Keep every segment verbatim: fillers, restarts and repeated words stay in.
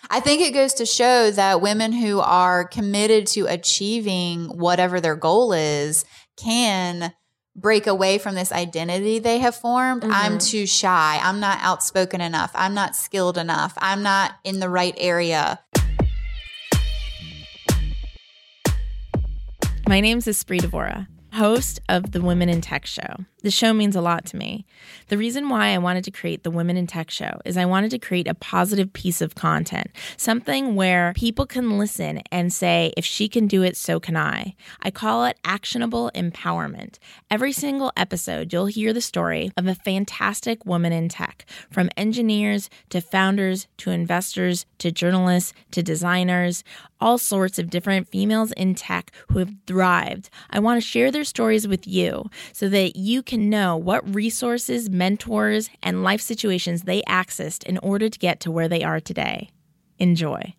I think it goes to show that women who are committed to achieving whatever their goal is can break away from this identity they have formed. Mm-hmm. I'm too shy. I'm not outspoken enough. I'm not skilled enough. I'm not in the right area. My name's Espree Devora, host of the Women in Tech Show. The show means a lot to me. The reason why I wanted to create the Women in Tech Show is I wanted to create a positive piece of content, something where people can listen and say, if she can do it, so can I. I call it actionable empowerment. Every single episode, you'll hear the story of a fantastic woman in tech, from engineers to founders to investors to journalists to designers, all sorts of different females in tech who have thrived. I want to share their stories with you so that you can know what resources, mentors, and life situations they accessed in order to get to where they are today. Enjoy.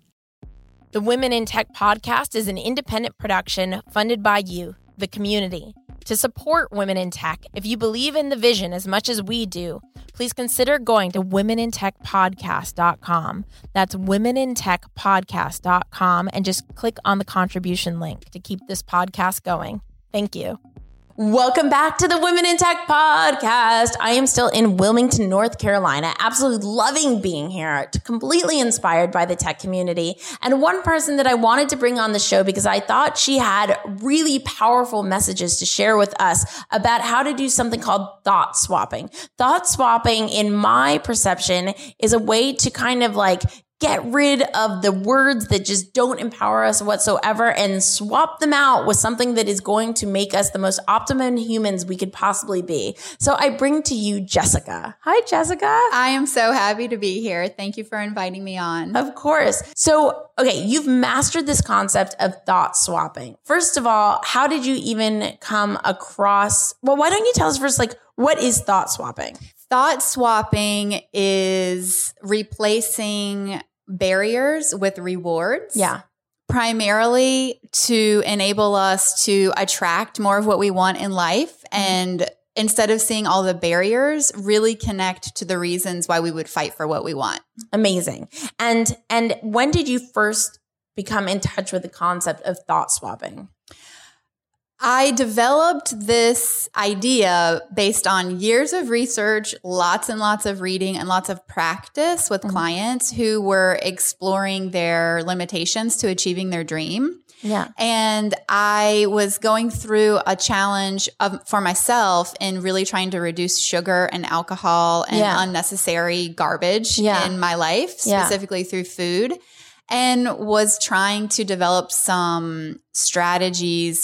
The Women in Tech podcast is an independent production funded by you, the community. To support Women in Tech, if you believe in the vision as much as we do, please consider going to women in tech podcast dot com. That's women in tech podcast dot com and just click on the contribution link to keep this podcast going. Thank you. Welcome back to the Women in Tech podcast. I am still in Wilmington, North Carolina, absolutely loving being here, completely inspired by the tech community. And one person that I wanted to bring on the show because I thought she had really powerful messages to share with us about how to do something called thought swapping. Thought swapping, in my perception, is a way to kind of like get rid of the words that just don't empower us whatsoever and swap them out with something that is going to make us the most optimum humans we could possibly be. So I bring to you Jessica. Hi, Jessica. I am so happy to be here. Thank you for inviting me on. Of course. So, okay, you've mastered this concept of thought swapping. First of all, how did you even come across, well, why don't you tell us first, like, what is thought swapping? Thought swapping is replacing barriers with rewards. Yeah. Primarily to enable us to attract more of what we want in life. And instead of seeing all the barriers, really connect to the reasons why we would fight for what we want. Amazing. And, and when did you first become in touch with the concept of thought swapping? I developed this idea based on years of research, lots and lots of reading, and lots of practice with mm-hmm. clients who were exploring their limitations to achieving their dream. Yeah. And I was going through a challenge of, for myself in really trying to reduce sugar and alcohol and yeah. unnecessary garbage yeah. in my life, specifically yeah. through food. And was trying to develop some strategies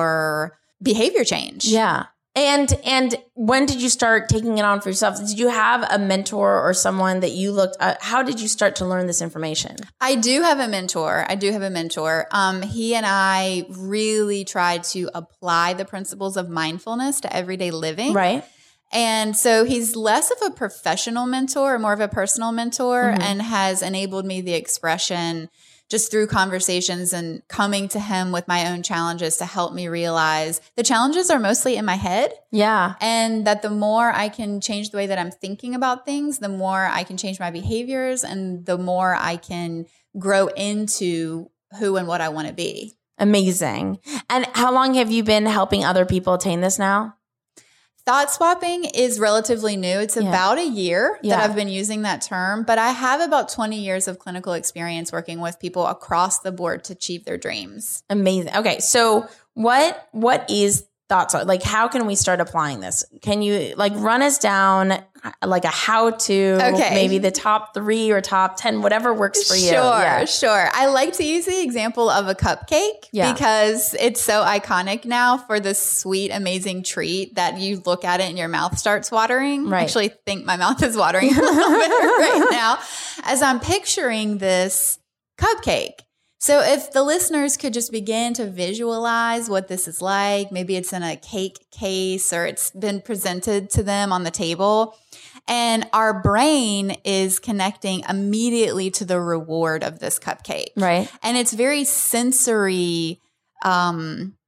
for behavior change. Yeah. And and when did you start taking it on for yourself? Did you have a mentor or someone that you looked at? How did you start to learn this information? I do have a mentor. I do have a mentor. Um, he and I really tried to apply the principles of mindfulness to everyday living. Right. And so he's less of a professional mentor, more of a personal mentor, mm-hmm. and has enabled me the expression just through conversations and coming to him with my own challenges to help me realize the challenges are mostly in my head. Yeah. And that the more I can change the way that I'm thinking about things, the more I can change my behaviors and the more I can grow into who and what I want to be. Amazing. And how long have you been helping other people attain this now? Thought swapping is relatively new. It's yeah. about a year yeah. that I've been using that term, but I have about twenty years of clinical experience working with people across the board to achieve their dreams. Amazing. Okay. So what, what is thought swap? Like, how can we start applying this? Can you like run us down like a how to, okay. maybe the top three or top ten, whatever works for you? Sure, yeah. sure. I like to use the example of a cupcake yeah. because it's so iconic now for this sweet, amazing treat that you look at it and your mouth starts watering. Right. I actually think my mouth is watering a little bit right now as I'm picturing this cupcake. So if the listeners could just begin to visualize what this is like, maybe it's in a cake case or it's been presented to them on the table, and our brain is connecting immediately to the reward of this cupcake. Right. And it's very sensory, um,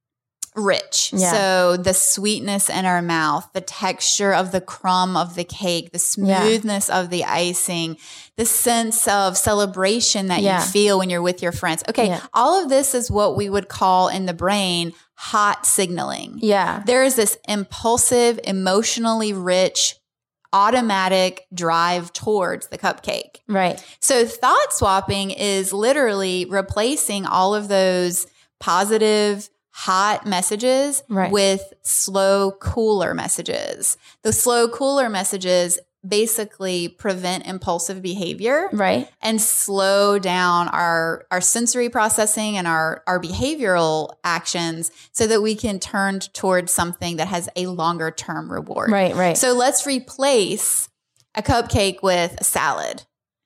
rich. Yeah. So the sweetness in our mouth, the texture of the crumb of the cake, the smoothness yeah. of the icing, the sense of celebration that yeah. you feel when you're with your friends. Okay. Yeah. All of this is what we would call in the brain hot signaling. Yeah. There is this impulsive, emotionally rich, automatic drive towards the cupcake. Right. So thought swapping is literally replacing all of those positive, hot messages right. with slow, cooler messages. The slow, cooler messages basically prevent impulsive behavior right. and slow down our, our sensory processing and our, our behavioral actions so that we can turn towards something that has a longer term reward. Right, right. So let's replace a cupcake with a salad.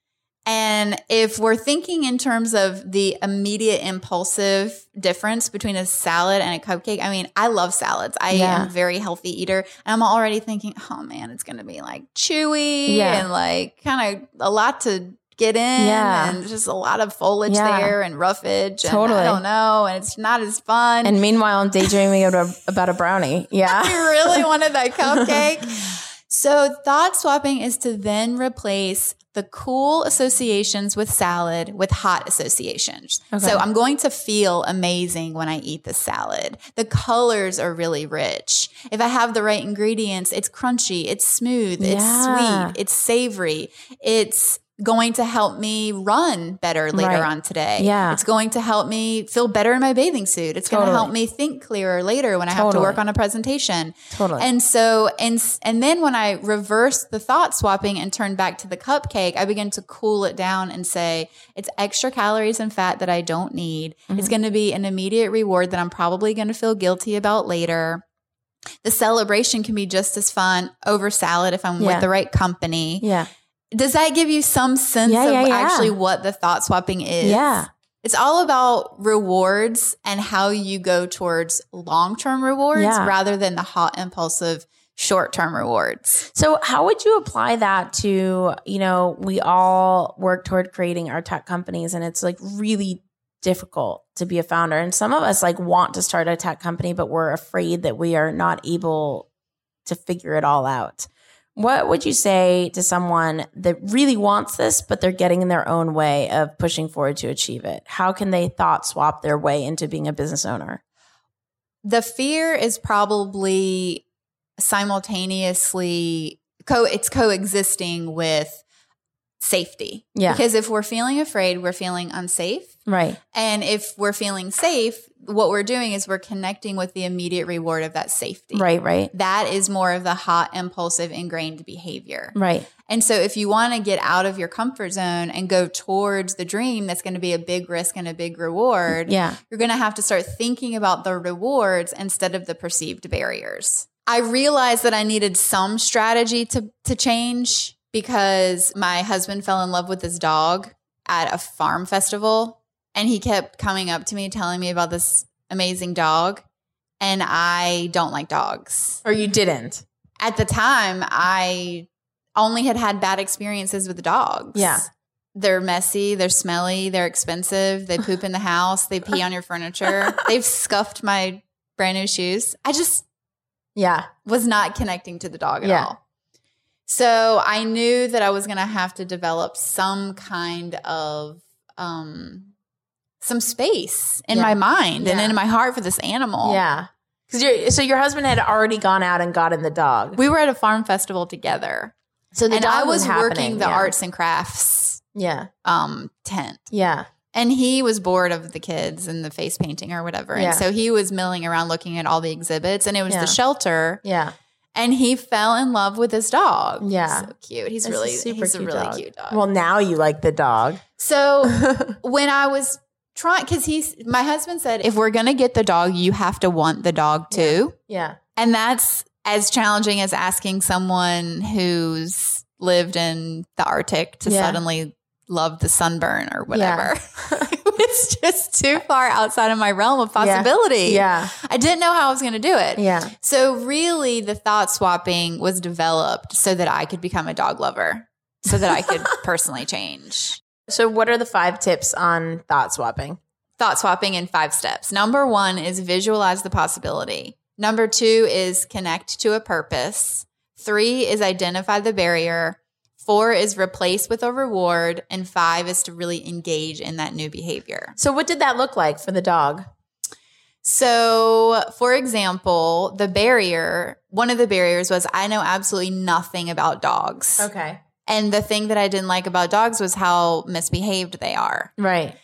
And if we're thinking in terms of the immediate impulsive difference between a salad and a cupcake, I mean, I love salads. I yeah. am a very healthy eater. And I'm already thinking, oh man, it's going to be like chewy yeah. and like kind of a lot to get in yeah. and just a lot of foliage yeah. there and roughage. And totally. I don't know. And it's not as fun. And meanwhile, I'm daydreaming about a, about a brownie. Yeah. I really wanted that cupcake. So thought swapping is to then replace the cool associations with salad with hot associations. Okay. So I'm going to feel amazing when I eat the salad. The colors are really rich. If I have the right ingredients, it's crunchy, it's smooth, it's yeah. sweet, it's savory. It's going to help me run better later right. on today. Yeah. It's going to help me feel better in my bathing suit. It's totally. going to help me think clearer later when I totally. have to work on a presentation. Totally. And so, and, and then when I reverse the thought swapping and turn back to the cupcake, I begin to cool it down and say, it's extra calories and fat that I don't need. Mm-hmm. It's going to be an immediate reward that I'm probably going to feel guilty about later. The celebration can be just as fun over salad if I'm yeah. with the right company. Yeah. Does that give you some sense yeah, of yeah, yeah. actually what the thought swapping is? Yeah. It's all about rewards and how you go towards long-term rewards yeah. rather than the hot, impulsive, short-term rewards. So how would you apply that to, you know, we all work toward creating our tech companies and it's like really difficult to be a founder. And some of us like want to start a tech company, but we're afraid that we are not able to figure it all out. What would you say to someone that really wants this, but they're getting in their own way of pushing forward to achieve it? How can they thought swap their way into being a business owner? The fear is probably simultaneously, co- it's coexisting with safety. Yeah. Because if we're feeling afraid, we're feeling unsafe. Right. And if we're feeling safe, what we're doing is we're connecting with the immediate reward of that safety. Right, right. That is more of the hot, impulsive, ingrained behavior. Right. And so if you want to get out of your comfort zone and go towards the dream, that's going to be a big risk and a big reward. Yeah. You're going to have to start thinking about the rewards instead of the perceived barriers. I realized that I needed some strategy to, to change because my husband fell in love with this dog at a farm festival. And he kept coming up to me, telling me about this amazing dog. And I don't like dogs. Or you didn't? At the time, I only had had bad experiences with dogs. Yeah. They're messy. They're smelly. They're expensive. They poop in the house. They pee on your furniture. They've scuffed my brand new shoes. I just yeah was not connecting to the dog at yeah. all. So I knew that I was going to have to develop some kind of um, some space in yeah. my mind yeah. and in my heart for this animal. Yeah. Because so your husband had already gone out and gotten the dog. We were at a farm festival together. So the and dog I was, was working the yeah. arts and crafts yeah. um, tent. Yeah. And he was bored of the kids and the face painting or whatever. Yeah. And so he was milling around looking at all the exhibits. And it was yeah. the shelter. Yeah. And he fell in love with this dog. Yeah. So cute. He's It's really, a super he's a cute really dog. cute dog. Well, now you like the dog. So when I was trying, because he's, my husband said, if we're going to get the dog, you have to want the dog too. Yeah. And that's as challenging as asking someone who's lived in the Arctic to yeah. suddenly love the sunburn or whatever. Yeah. It's just too far outside of my realm of possibility. Yeah. yeah. I didn't know how I was going to do it. Yeah. So really the thought swapping was developed so that I could become a dog lover, so that I could personally change. So what are the five tips on thought swapping? thought swapping in five steps. Number one is visualize the possibility. Number two is connect to a purpose. Three is identify the barrier. Four is replace with a reward. And five is to really engage in that new behavior. So what did that look like for the dog? So, for example, the barrier, one of the barriers was I know absolutely nothing about dogs. Okay. And the thing that I didn't like about dogs was how misbehaved they are. Right.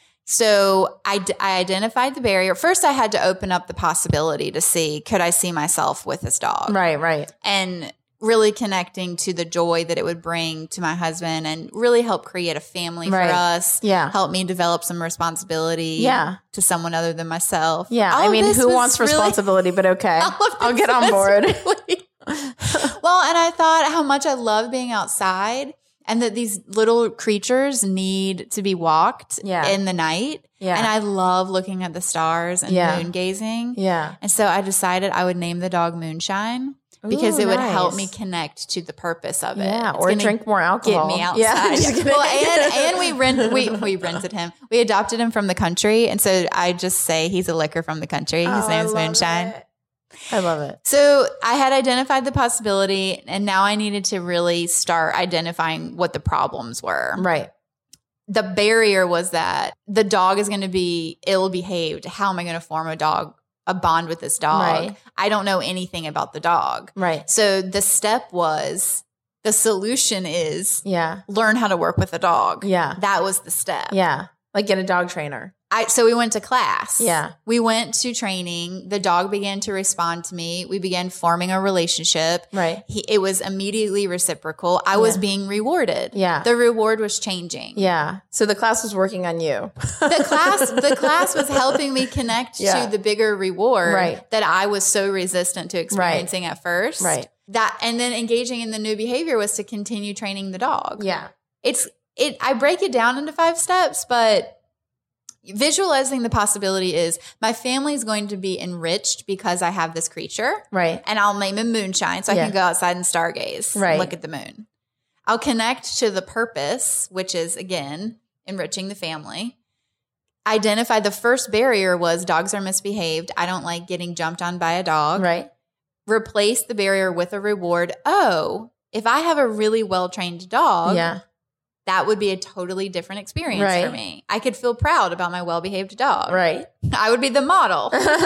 So I, d- I identified the barrier. First, I had to open up the possibility to see, could I see myself with this dog? Right, right. And really connecting to the joy that it would bring to my husband and really help create a family Right. for us. Yeah. Help me develop some resposbilly Yeah. to someone other than myself. Yeah. All I of mean, this who was wants really- responsibility, but okay. all of I'll this get on was board. really- well, and I thought how much I love being outside and that these little creatures need to be walked Yeah. in the night. Yeah. And I love looking at the stars and Yeah. moon gazing. Yeah. And so I decided I would name the dog Moonshine because Ooh, it would nice. help me connect to the purpose of it. Yeah, It's or gonna drink more alcohol. Get me outside. Yeah, just Yeah. kidding. Well, and, and we rent we we rented him. We adopted him from the country, and so I just say he's a liquor from the country. His Oh, I name's love Moonshine. it. I love it. So I had identified the possibility, and now I needed to really start identifying what the problems were. Right. The barrier was that the dog is going to be ill behaved. How am I going to form a dog, a bond with this dog? Right. I don't know anything about the dog. Right. So the step was, the solution is Yeah. learn how to work with a dog. Yeah. That was the step. Yeah. Like get a dog trainer. I, so we went to class. Yeah. We went to training. The dog began to respond to me. We began forming a relationship. Right. He, it was immediately reciprocal. I was Yeah. being rewarded. Yeah. The reward was changing. Yeah. So the class was working on you. The class, the class was helping me connect Yeah. to the bigger reward Right. that I was so resistant to experiencing at first. Right. That, and then engaging in the new behavior was to continue training the dog. Yeah. It's, it, I break it down into five steps, but visualizing the possibility is my family is going to be enriched because I have this creature. Right. And I'll name him Moonshine so I Yeah. can go outside and stargaze Right. and look at the moon. I'll connect to the purpose, which is, again, enriching the family. Identify the first barrier was dogs are misbehaved. I don't like getting jumped on by a dog. Right. Replace the barrier with a reward. Oh, if I have a really well-trained dog, Yeah. that would be a totally different experience Right. for me. I could feel proud about my well-behaved dog. Right. I would be the model.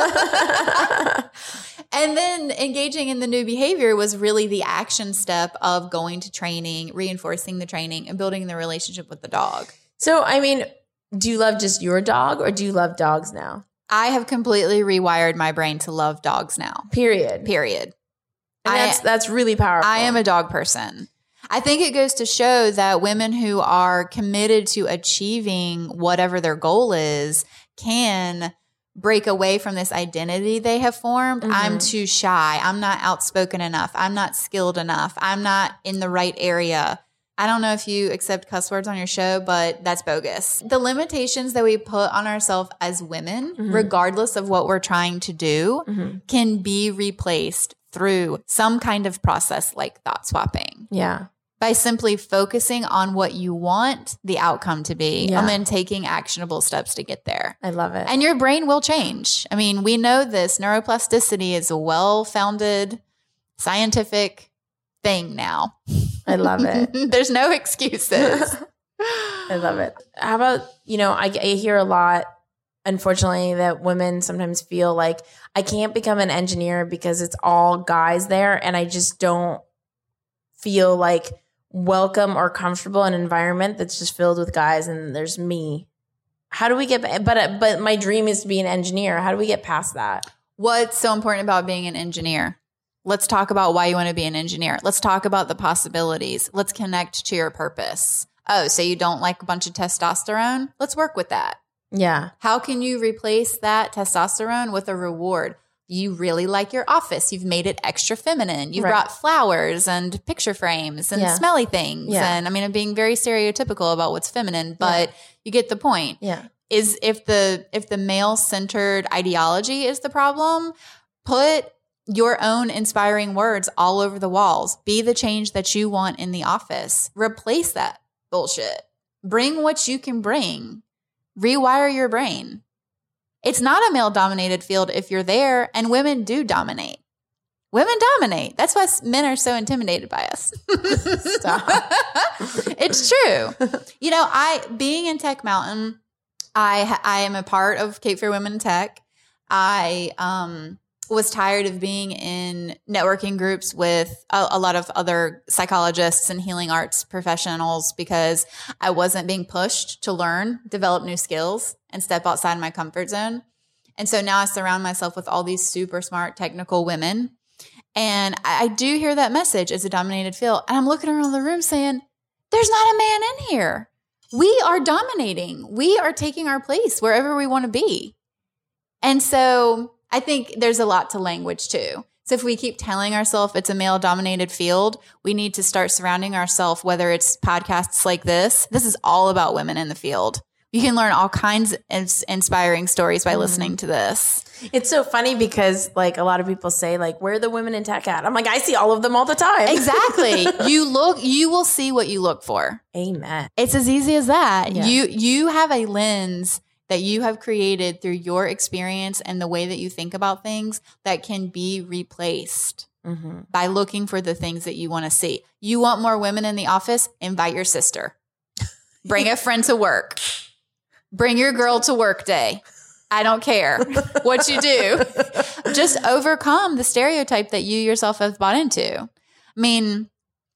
And then engaging in the new behavior was really the action step of going to training, reinforcing the training, and building the relationship with the dog. So, I mean, do you love just your dog or do you love dogs now? I have completely rewired my brain to love dogs now. Period. Period. And I- that's that's really powerful. I am a dog person. I think it goes to show that women who are committed to achieving whatever their goal is can break away from this identity they have formed. Mhm. I'm too shy. I'm not outspoken enough. I'm not skilled enough. I'm not in the right area. I don't know if you accept cuss words on your show, but that's bogus. The limitations that we put on ourselves as women, Mhm. regardless of what we're trying to do, Mhm. can be replaced through some kind of process like thought swapping Yeah. by simply focusing on what you want the outcome to be Yeah. and then taking actionable steps to get there. I love it. And your brain will change. I mean, we know this. Neuroplasticity is a well-founded scientific thing now. I love it. There's no excuses. I love it. How about, you know, I, I hear a lot, unfortunately, that women sometimes feel like I can't become an engineer because it's all guys there and I just don't feel like welcome or comfortable in an environment that's just filled with guys and there's me. How do we get, but, but my dream is to be an engineer. How do we get past that? What's so important about being an engineer? Let's talk about why you want to be an engineer. Let's talk about the possibilities. Let's connect to your purpose. Oh, so you don't like a bunch of testosterone? Let's work with that. Yeah. How can you replace that testosterone with a reward? You really like your office. You've made it extra feminine. You've Right. brought flowers and picture frames and Yeah. smelly things. Yeah. And I mean, I'm being very stereotypical about what's feminine, but you get the point. Yeah. Is if the if the male centered ideology is the problem, put your own inspiring words all over the walls. Be the change that you want in the office. Replace that bullshit. Bring what you can bring. Rewire your brain. It's not a male dominated field if you're there, and women do dominate. Women dominate. That's why men are so intimidated by us. It's true. You know, I being in Tech Mountain, I I am a part of Cape Fear Women in Tech. I um, was tired of being in networking groups with a, a lot of other psychologists and healing arts professionals because I wasn't being pushed to learn, develop new skills, and step outside my comfort zone. And so now I surround myself with all these super smart technical women. And I do hear that message, it's a dominated field. And I'm looking around the room saying, there's not a man in here. We are dominating. We are taking our place wherever we want to be. And so I think there's a lot to language too. So if we keep telling ourselves it's a male dominated field, we need to start surrounding ourselves, whether it's podcasts like this. This is all about women in the field. You can learn all kinds of inspiring stories by listening to this. It's so funny because like a lot of people say like, where are the women in tech at? I'm like, I see all of them all the time. Exactly. You look, you will see what you look for. Amen. It's as easy as that. Yeah. You, you have a lens that you have created through your experience and the way that you think about things that can be replaced mm-hmm. by looking for the things that you want to see. You want more women in the office? Invite your sister. Bring a friend to work. Bring your girl to work day. I don't care what you do. Just overcome the stereotype that you yourself have bought into. I mean,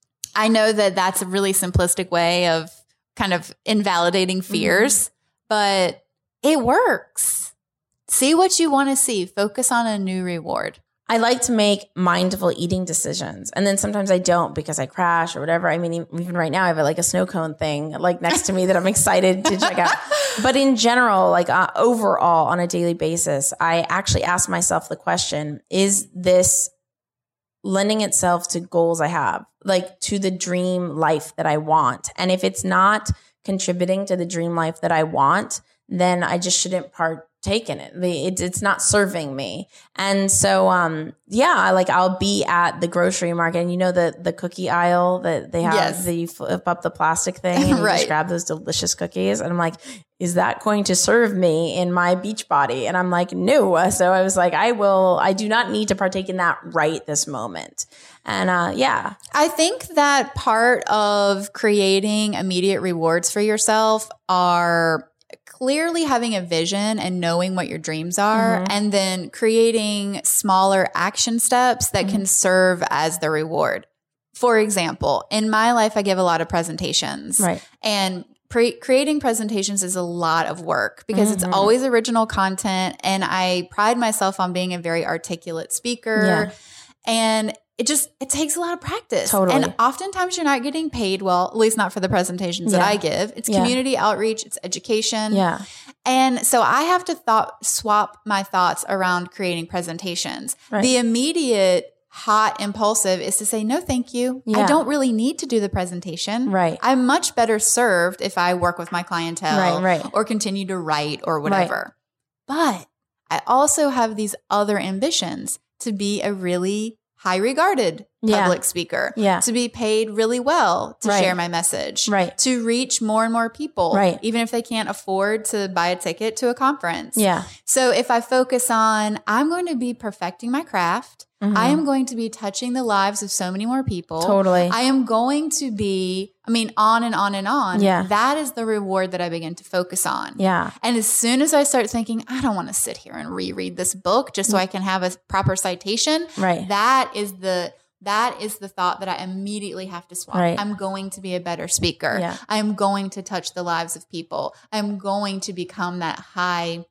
I know that that's a really simplistic way of kind of invalidating fears, mm-hmm. but it works. See what you want to see. Focus on a new reward. I like to make mindful eating decisions. And then sometimes I don't because I crash or whatever. I mean, even right now I have like a snow cone thing like next to me that I'm excited to check out. But in general, like uh, overall on a daily basis, I actually ask myself the question, is this lending itself to goals I have, like to the dream life that I want? And if it's not contributing to the dream life that I want, then I just shouldn't partake in it. it. It's not serving me. And so, um, yeah, like I'll be at the grocery market and you know, the, the cookie aisle that they have, yes. that you flip up the plastic thing and you right. just grab those delicious cookies. And I'm like, is that going to serve me in my beach body? And I'm like, no. So I was like, I will, I do not need to partake in that right this moment. And uh, yeah. I think that part of creating immediate rewards for yourself are clearly having a vision and knowing what your dreams are, mm-hmm. and then creating smaller action steps that mm-hmm. can serve as the reward. For example, in my life, I give a lot of presentations. Right. And pre- creating presentations is a lot of work because mm-hmm. it's always original content. And I pride myself on being a very articulate speaker. Yeah. And it just, it takes a lot of practice. Totally. And oftentimes you're not getting paid well, at least not for the presentations yeah. that I give. It's yeah. community outreach, it's education. Yeah. And so I have to thought swap my thoughts around creating presentations. Right. The immediate hot impulsive is to say, no, thank you. Yeah. I don't really need to do the presentation. Right. I'm much better served if I work with my clientele right, right. or continue to write or whatever. Right. But I also have these other ambitions to be a really high regarded yeah. public speaker, yeah. to be paid really well to right. share my message, right. to reach more and more people, right. even if they can't afford to buy a ticket to a conference. Yeah. So if I focus on, I'm going to be perfecting my craft. Mm-hmm. I am going to be touching the lives of so many more people. Totally. I am going to be, I mean, on and on and on. Yeah. That is the reward that I begin to focus on. Yeah. And as soon as I start thinking, I don't want to sit here and reread this book just so I can have a proper citation. Right. That is the, that is the thought that I immediately have to swap. Right. I'm going to be a better speaker. Yeah. I'm going to touch the lives of people. I'm going to become that high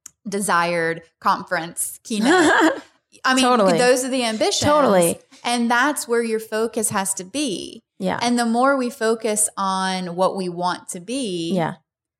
desired conference keynote. I mean, totally. Those are the ambitions. Totally. And that's where your focus has to be. Yeah. And the more we focus on what we want to be yeah.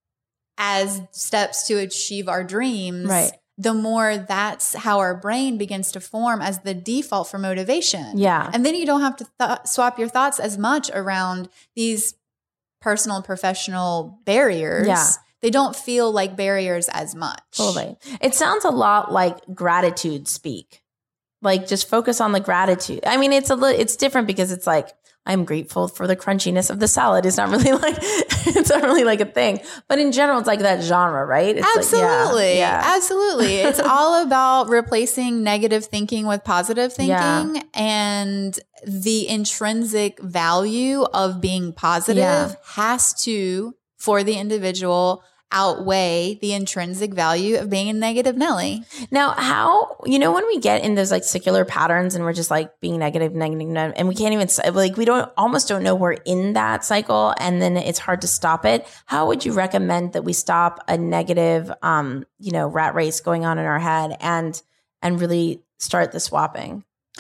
as steps to achieve our dreams, right. the more that's how our brain begins to form as the default for motivation. Yeah. And then you don't have to th- swap your thoughts as much around these personal and professional barriers. Yeah. They don't feel like barriers as much. Totally. It sounds a lot like gratitude speak. Like just focus on the gratitude. I mean, it's a little, it's different because it's like I'm grateful for the crunchiness of the salad. It's not really like, it's not really like a thing, but in general, it's like that genre, right? It's absolutely. Like, yeah, yeah. Absolutely. It's all about replacing negative thinking with positive thinking Yeah. and the intrinsic value of being positive Yeah. has to, for the individual, outweigh the intrinsic value of being a negative Nelly. Now, how, you know, when we get in those like secular patterns and we're just like being negative, negative, negative, and we can't even, like, we don't, almost don't know we're in that cycle and then it's hard to stop it. How would you recommend that we stop a negative, um, you know, rat race going on in our head and, and really start the swapping?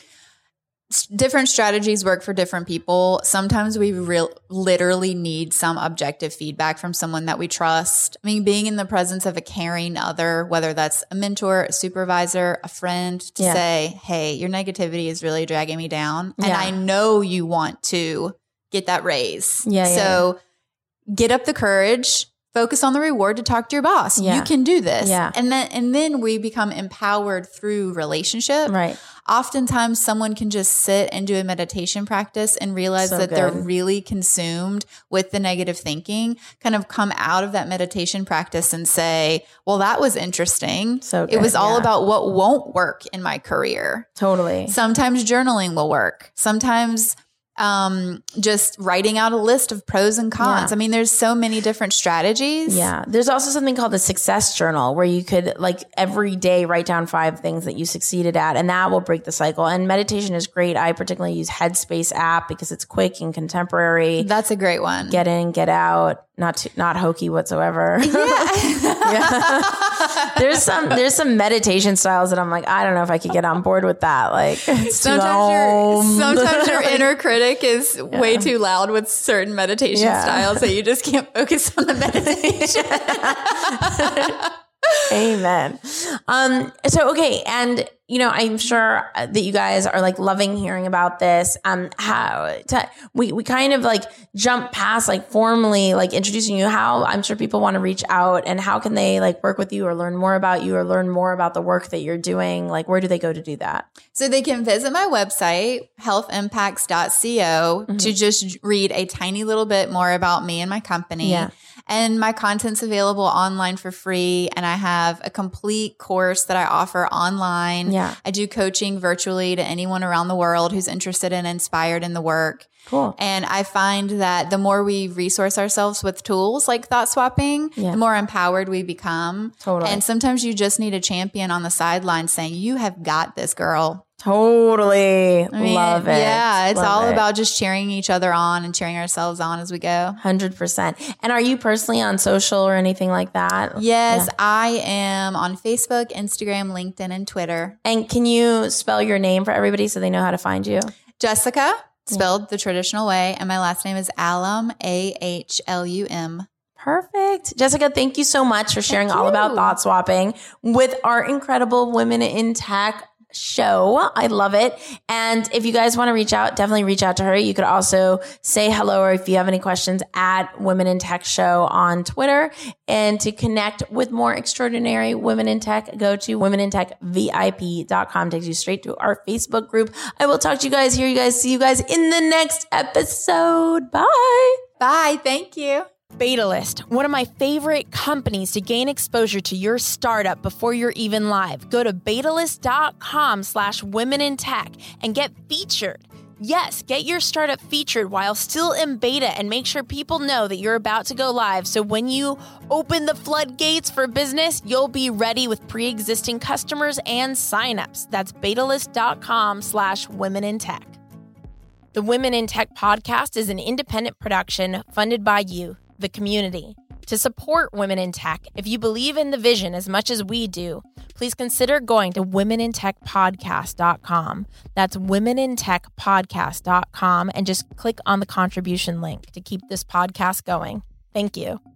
Different strategies work for different people. Sometimes we real literally need some objective feedback from someone that we trust. I mean, being in the presence of a caring other, whether that's a mentor, a supervisor, a friend, to Yeah. say, hey, your negativity is really dragging me down. And Yeah. I know you want to get that raise. Yeah, yeah, so get up the courage, focus on the reward to talk to your boss. Yeah. You can do this. Yeah. And then, and then we become empowered through relationship. Right. Oftentimes someone can just sit and do a meditation practice and realize So that they're good. really consumed with the negative thinking, kind of come out of that meditation practice and say, well, that was interesting. So it was good, all yeah. about what won't work in my career. Totally. Sometimes journaling will work. Sometimes um, just writing out a list of pros and cons. Yeah. I mean, there's so many different strategies. Yeah. There's also something called the success journal where you could like every day write down five things that you succeeded at and that will break the cycle. And meditation is great. I particularly use Headspace app because it's quick and contemporary. That's a great one. Get in, get out, not too, not hokey whatsoever. Yeah. There's some there's some meditation styles that I'm like, I don't know if I could get on board with that. Like it's sometimes too your om. sometimes your inner critic is way too loud with certain meditation Yeah. styles that you just can't focus on the meditation. Amen. Um, so, okay. And, you know, I'm sure that you guys are like loving hearing about this. Um, how to, we, we kind of like jump past like formally like introducing you, how I'm sure people want to reach out and how can they like work with you or learn more about you or learn more about the work that you're doing? Like, where do they go to do that? So they can visit my website, health impacts dot co, Mm-hmm. to just read a tiny little bit more about me and my company. Yeah. And my content's available online for free. And I have a complete course that I offer online. Yeah. I do coaching virtually to anyone around the world who's interested and inspired in the work. Cool. And I find that the more we resource ourselves with tools like thought swapping, Yeah. the more empowered we become. Totally. And sometimes you just need a champion on the sideline saying, you have got this, girl. Totally. I mean, Love it. Yeah, it's Love all it. about just cheering each other on and cheering ourselves on as we go. one hundred percent. And are you personally on social or anything like that? Yes, Yeah. I am on Facebook, Instagram, LinkedIn, and Twitter. And can you spell your name for everybody so they know how to find you? Jessica, spelled the traditional way, and my last name is Ahlum, A H L U M. Perfect. Jessica, thank you so much for sharing all you. about thought swapping with our incredible Women in Tech show. I love it. And if you guys want to reach out, definitely reach out to her. You could also say hello, or if you have any questions, at Women in Tech Show on Twitter. And to connect with more extraordinary women in tech, go to women in tech V I P dot com. Takes you straight to our Facebook group. I will talk to you guys, hear you guys, see you guys in the next episode. Bye. Bye. Thank you. Betalist, one of my favorite companies to gain exposure to your startup before you're even live. Go to betalist.com slash women in tech and get featured. Yes, get your startup featured while still in beta and make sure people know that you're about to go live. So when you open the floodgates for business, you'll be ready with pre-existing customers and signups. That's betalist.com slash women in tech. The Women in Tech podcast is an independent production funded by you, the community. To support Women in Tech, if you believe in the vision as much as we do, please consider going to women in tech podcast dot com. That's women in tech podcast dot com and just click on the contribution link to keep this podcast going. Thank you.